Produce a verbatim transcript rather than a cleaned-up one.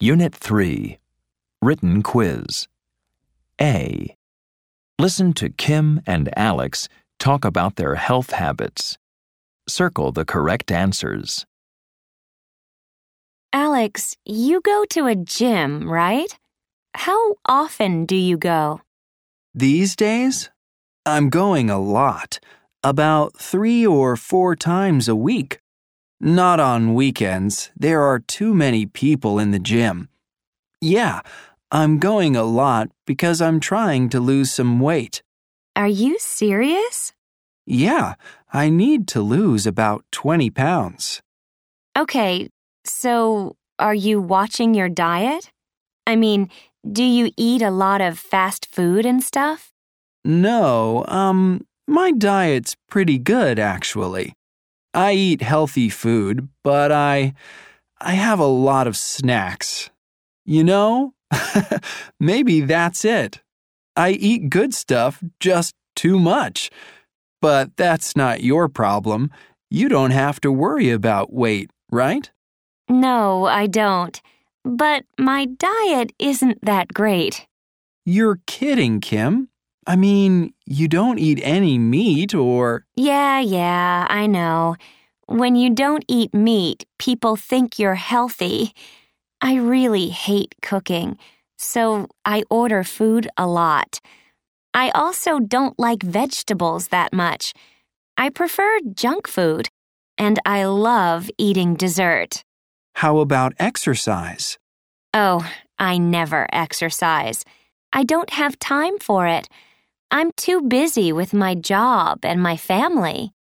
Unit three. Written quiz. A. Listen to Kim and Alex talk about their health habits. Circle the correct answers. Alex, you go to a gym, right? How often do you go? These days, I'm going a lot, about three or four times a week. Not on weekends, there are too many people in the gym. Yeah, I'm going a lot because I'm trying to lose some weight. Are you serious? Yeah, I need to lose about twenty pounds. Okay, so are you watching your diet? I mean, do you eat a lot of fast food and stuff? No, um, my diet's pretty good, actually. I eat healthy food, but I, I have a lot of snacks. You know, maybe that's it. I eat good stuff, just too much. But that's not your problem. You don't have to worry about weight, right? No, I don't. But my diet isn't that great. You're kidding, Kim. I mean, you don't eat any meat or… Yeah, yeah, I know. When you don't eat meat, people think you're healthy. I really hate cooking, so I order food a lot. I also don't like vegetables that much. I prefer junk food, and I love eating dessert. How about exercise? Oh, I never exercise. I don't have time for it. I'm too busy with my job and my family.